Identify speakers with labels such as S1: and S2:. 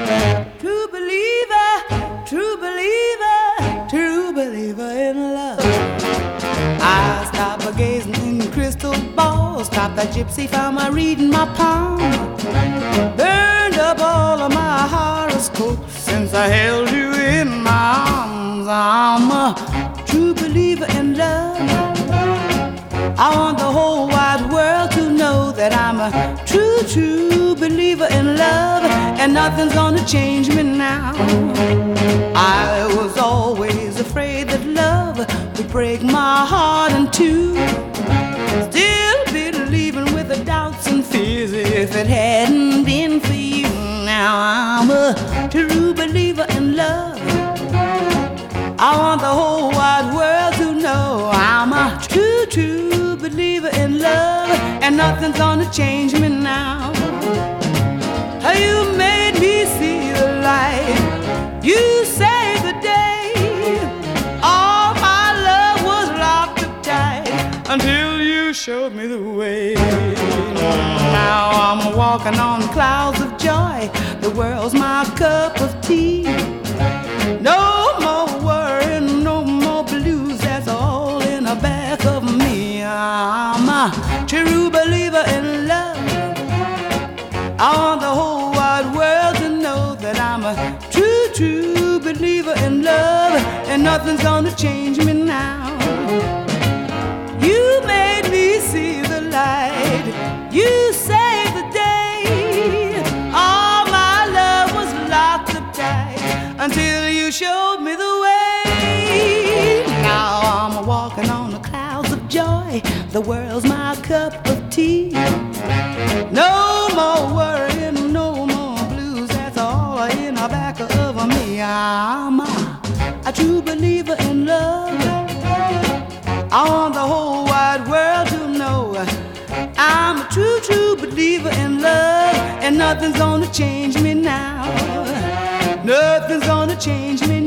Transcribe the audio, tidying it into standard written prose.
S1: True believer, true believer, true believer in love. I stopped a gazing in the crystal ball, stopped that gypsy, found my reading my palm, burned up all of my horoscopes since I held you in my arms. I'm a true believer in love. I want the whole wide world to know that I'm a true, true believer in love, and nothing's gonna change me now. I was always afraid that love would break my heart in two, still believing with the doubts and fears if it hadn't been for you. Now I'm a true believer in love. I want the whole wide world to know I'm a true, true believer in love, and nothing's gonna change me now. You made me see the light, you saved the day. All my love was locked up tight until you showed me the way. Now I'm walking on clouds of joy, the world's my cup of tea. No more worrying, no more blues, that's all in the back of me. I'm a true believer in love. I want the whole wide world to know that I'm a true, true believer in love, and nothing's gonna change me now. You made me see the light, you saved the day. All my love was locked up tight until you showed me the way. Now I'm walking on the clouds of joy, the world's my cup of tea. No more worrying, no more blues, that's all in the back of me. I'm a true believer in love. I want the whole wide world to know I'm a true, true believer in love, and nothing's gonna change me now. Nothing's gonna change me